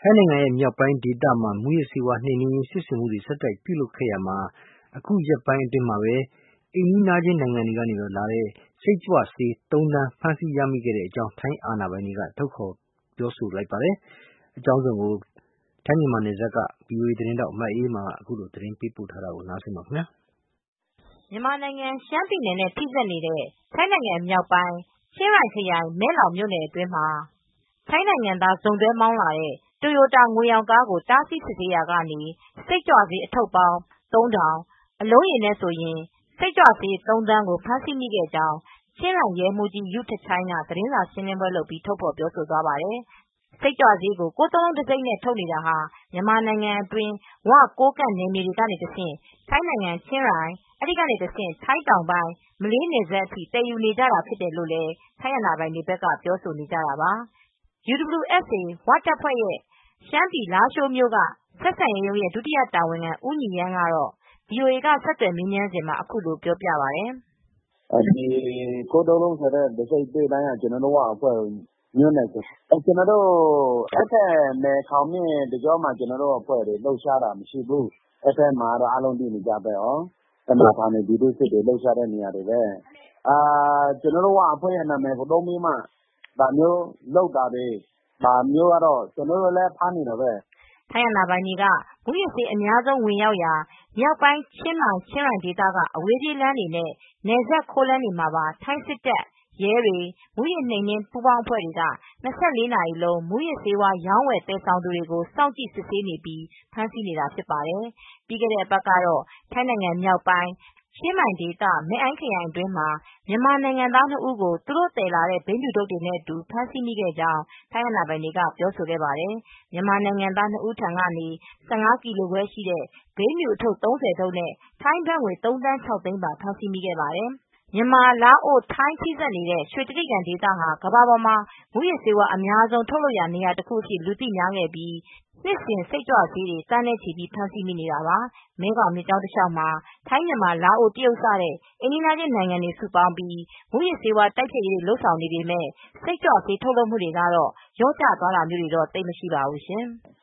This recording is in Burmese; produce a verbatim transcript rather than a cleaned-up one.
ထိုင်းနိုင်ငံရဲ့မြောက်ပိုင်းဒေသမှာမူးယစ်ဆေးဝါးနှိမ်နင်းရေးစစ်ဆင်မှုတွေဆက်တိုက်ပြုလုပ်ခဲ့ရာမှာအခုရက်ပိုင်းအတွင်းမှာပဲအိမ်နီးနားချင်းနိုင်ငံတွေကနေလာတဲ့စိတ်ကြွဆေးသုံးသန်းဖမ်းဆီးရမိခဲ့တဲ့အကြောင်းထိုင်းအာဏာပိုင်တွေကထုတ်ဖေါ်ပြောဆိုလိုက်ပါတယ်။အကြောင်းစုံကိုထိုင်းမြန်မာနယ်စပ်က ဗွီအိုအေသတင်းထောက်မအေးအေးမာကအခုလိုသတင်းပေးပို့ထားတာကိုနားဆင်ပါခင်ဗျာ။မြန်မာနိုင်ငံရှမ်းပြည်နယ်နဲ့ထိစပ်နေတဲ့ထိုင်းနိုင်ငံမြောက်ပိုင်းချင်းရိုင်ခရိုင်မဲလောင်မြို့နယ်အတွင်းမှာထိုင်းနိုင်ငံသားစုံတွဲမောင်းလာတဲ့တိုယိုတာငွေရောင်ကားကိုတားဆီးစစ်ဆေးရာကနေစိတ်ကြွဆေးအထုပ်ပေါင်းသုံးထောင်အလုံးရေနဲ့ဆိုရင်စိတ်ကြွဆေးသုံးသန်းကိုဖမ်းဆီးမိခဲ့ကြောင်းချင်းရိုင်ရဲမှူးကြီးယုထချိုင်းကသတင်းစာရှင်းလင်းပွဲလုပ်ပြီးထုတ်ဖေါ်ပြောဆိုသွားပါတယ်။စိတ်ကြွဆေးကိုကိုးသောင်းလုံးတံဆိပ်နဲ့ထုတ်နေတာဟာမြန်မာနိုင်ငံအတွင်းဝကိုးကန့်နယ်မြေတွေကနေတဆင့်ထိုင်းနိုင်ငံချင်းရိုင်အဲဒီကနေတဆင့်ထိုင်းတောင်ပိုင်းမလေးနယ်စပ်အထိသယ်ယူနေကြတာဖြစ်တယ်လို့လည်းထိုင်းအာဏာပိုင်တွေဘက်ကပြောဆိုနေကြတာပါ။ ယူဒဗလျူအက်စ်အေ ဝတပ်ဖွဲ့ရဲ့ရှမ်းပြည်လားရှိုးမြို့ကဆက်ဆံရေးရုံးရဲ့ဒုတိယတာဝန်ခံဦးညီရမ်းကတော့ VOA ကဆက်သွယ်မေးမြန်းစဉ်မှာအခုလိုပြောပြပါတယ်။ "ဒီကိုးသောင်းလုံးဆိုတဲ့တံဆိပ်တွေ့တိုင်းကကျနော်တို့ဝအဖွဲ့ကိုညွှန်းတယ်။ ကျနော်တို့အဲဒီဘက်မယ်ခေါင်မြစ်တကြောမှာကျနော်တို့အဖွဲ့တွေလှုပ်ရှားတာမရှိဘူး။အဲဒီဘက်မှာတော့အားလုံးသိနေကြပဲ။အဲဒီမှာဌာနေပြည်သူ့စစ်တွေလှုပ်ရှားတဲ့နေရာတွေပဲ။ကျနော်တို့ဝအဖွဲ့ရဲ့နာမည်ကိုသုံးပြီးမှဒါမျိုးလုပ်တာတွေဒါမျိုးကတော့ကျနော်တို့လည်းဖမ်းနေတာပဲ။ " ထိုင်းအာဏာပိုင်တွေကမူးယစ်ဆေးအများဆုံးဝင်ရောက်ရာမြောက်ပိုင်းချင်းမိုင်ချင်းရိုင်ဒေသကအဝေးပြေးလမ်းတွေနဲ့နယ်စပ်ခိုးလမ်းတွေမှာပါထိုင်းစစ်တပ်ရဲတွေမူးယစ်နှိမ်နင်းပူးပေါင်းအဖွဲ့တွေက၂၄နာရီလုံးမူးယစ်ဆေးရောင်းဝယ်သယ်ဆောင်သူတွေကိုစောင့်ကြည့်စစ်ဆေးနေပြီးဖမ်းဆီးနေတာဖြစ်ပါတယ်။ ပြီးခဲ့တဲ့အပတ်ကတော့ထိုင်းနိုင်ငံမြောက်ပိုင်းချင်းမိုင်ဒေသမဲ့အိုင်းခရိုင်အတွင်းမှာမြန်မာနိုင်ငံသားနှစ်ဦးကိုသူတို့သယ်လာတဲ့ဘိန်းဖြူထုတ်တွေနဲ့အတူဖမ်းဆီးမိခဲ့ကြောင်းထိုင်းအာဏာပိုင်တွေကပြောဆိုခဲ့ပါတယ်။ မြန်မာနိုင်ငံသားနှစ်ဦးထံကနေ ၁၅ကီလိုခွဲရှိတဲ့ဘိန်းဖြူအထုတ်သုံးဆယ်ထုတ်နဲ့ထိုင်းဘတ်ငွေသုံးသန်းခြောက်သိန်းပါဖမ်းဆီးမိခဲ့ပါတယ်။ မြန်မာ-လာအို-ထိုင်းထိစပ်နေတဲ့ရွှေတြိဂံဒေသဟာကမ္ဘာပေါ်မှာမူးယစ်ဆေးအများဆုံးထုတ်လုပ်ရာနေရာတခုအဖြစ်လူသိများခဲ့ပြီး နှစ်စဉ်စိတ်ကြွဆေးတွေသန်းနဲ့ချီပြီးဖမ်းဆီးမိနေတာပါ။ မဲခေါင်မြစ်ကြောင်းတလျှောက်မှာထိုင်းမြန်မာလာအိုတရုတ်စတဲ့အိမ်နီးချင်းနိုင်ငံတွေစုပေါင်းပြီးမူးယစ်ဆေးဝါးတိုက်ဖျက်ရေးတွေလုပ်ဆောင်နေပေမဲ့စိတ်ကြွဆေးထုတ်လုပ်မူတွေကတော့လျော့ကျသွားတာမျိုးတွေတော့သိပ်မရှိပါဘူးရှင်။